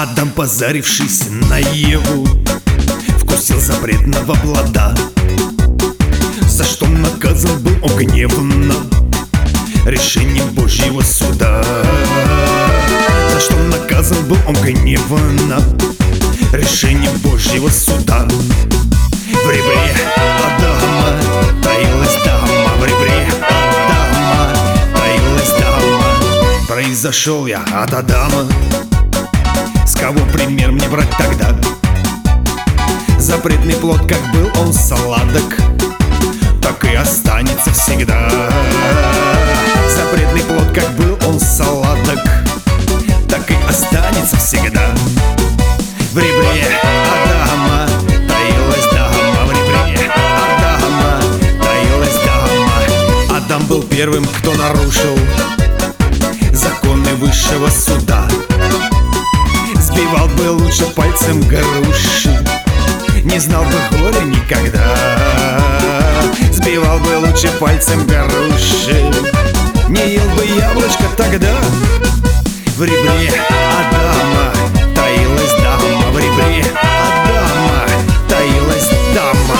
Адам, позарившись на Еву, вкусил запретного плода, за что наказан был он гневно решением Божьего суда. За что наказан был он гневно решением Божьего суда. В ребре Адама таилась дама, в ребре Адама таилась дама. Произошел я от Адама, с кого пример мне брать тогда? Запретный плод, как был он сладок, так и останется всегда. Запретный плод, как был он сладок, так и останется всегда. В ребре Адама таилась дама, в ребре Адама таилась дама. Адам был первым, кто нарушил законы высшего суда. Сбивал бы лучше пальцем груши, не знал бы горя никогда. Сбивал бы лучше пальцем груши, не ел бы яблочко тогда. В ребре Адама таилась дама, в ребре Адама таилась дама.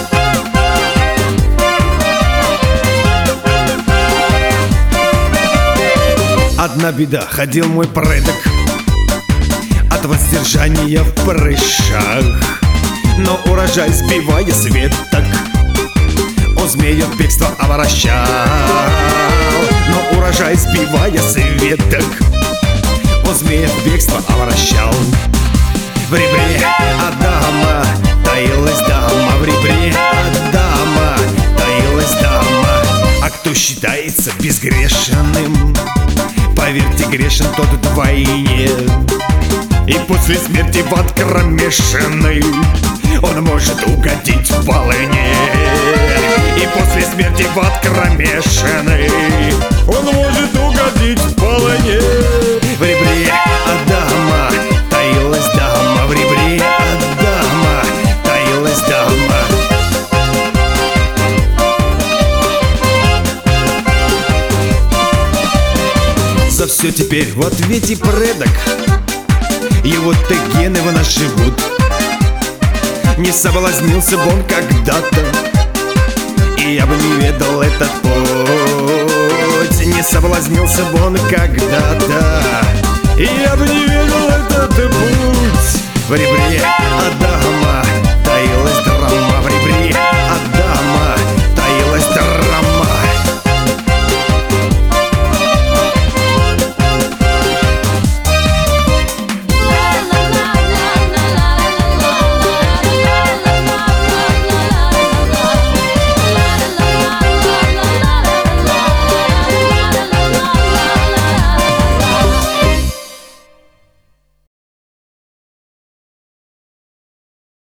Одна беда, ходил мой предок от воздержания в прыщах, но урожай сбивая с веток, он змею в бегство обращал. Но урожай сбивая с веток, он змея в бегство обращал. В ребре Адама таилась дама, в ребре Адама таилась дама. А кто считается безгрешным, поверьте, грешен тот вдвойне. И после смерти в ад кромешный он может угодить в полыне. И после смерти в ад кромешный он может угодить в полыне. В ребре Адама таилась дама, в ребре Адама таилась дама. За все теперь в ответе предок, его-то гены в нас живут. Не соблазнился бы он когда-то, и я бы не ведал этот путь. Не соблазнился бы он когда-то, и я бы не ведал этот путь. В ребре